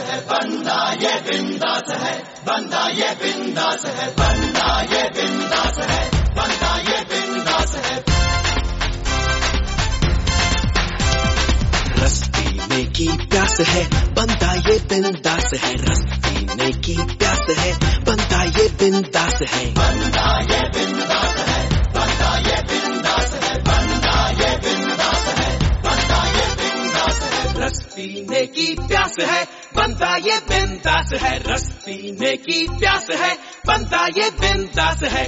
है, बंदा ये बिंदास है, बंदा ये बिंदास है, बंदा ये बिंदास है, बंदा ये बिंदास है। रस पीने की प्यास है, बंदा ये बिंदास है, रस पीने की प्यास है, बंदा ये बिंदास है, बंदा ये बिंदास है, बंदा ये बिंदास है, बंदा ये बिंदास है, बंदा ये बिंदास है। रस पीने की प्यास है, बंदा ये बिंदास है, रस पीने की प्यास है, बंदा ये बिंदास है।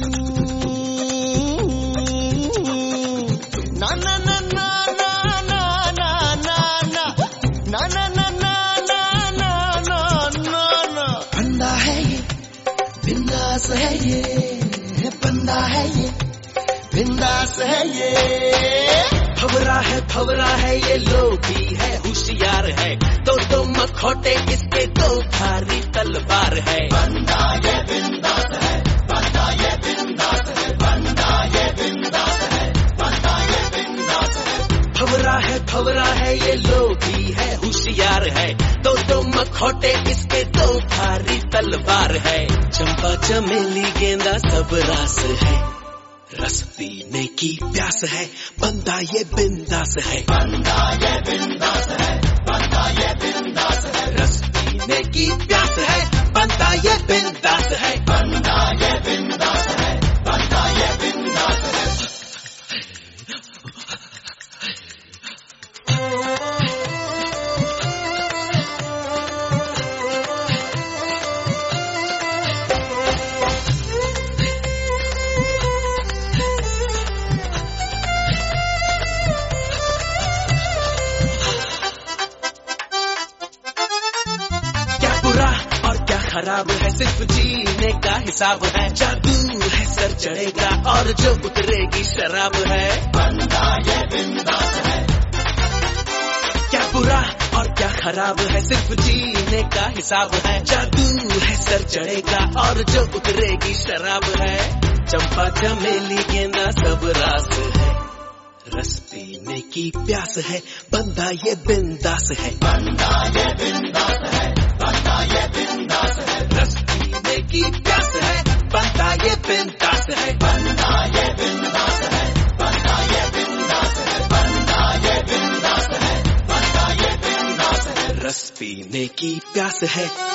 ना ना ना ना ना ना ना ना ना ना ना ना ना ना ना ना ना बंदा है ये, बिंदास है ये, बंदा है ये, बिंदास है ये। भवरा है ये लोभी है, होशियार है, दो मखौटे इसके, दो धारी तलवार है, बंदा ये बिंदास है, बंदा ये बिंदास है, बंदा ये बिंदास है, बंदा ये बिंदास है। भवरा है ये लोभी है, होशियार है, दो मखौटे इसके, दो धारी तलवार है, चंपा चमेली गेंदा सब रास है, रस पीने की प्यास है, बंदा ये बिंदास है, बंदा ये बिंदास है, बंदा ये बिंदास है, रस पीने की प्यास है, बंदा ये बिंदास है, बंदा ये बिंदास है, बंदा ये बिंदास है। खराब है सिर्फ जीने का हिसाब है, जादू है सर चढ़ेगा और जो उतरेगी शराब है, बंदा ये बिंदास है। क्या बुरा और क्या खराब है सिर्फ जीने का हिसाब है, जादू है सर चढ़ेगा और जो उतरेगी शराब है, चंपा चमेली गेंदा सब रास है, रस पीने की प्यास है, बंदा ये बिंदास है, बंदा ये बिंदास है, बंदा ये बिंदास है, रस पीने की प्यास है, बंदा ये बिंदास है, बंदा ये बिंदास है, बंदा ये बिंदास है, बंदा ये बिंदास है, बंदा ये बिंदास है। रस पीने की प्यास है,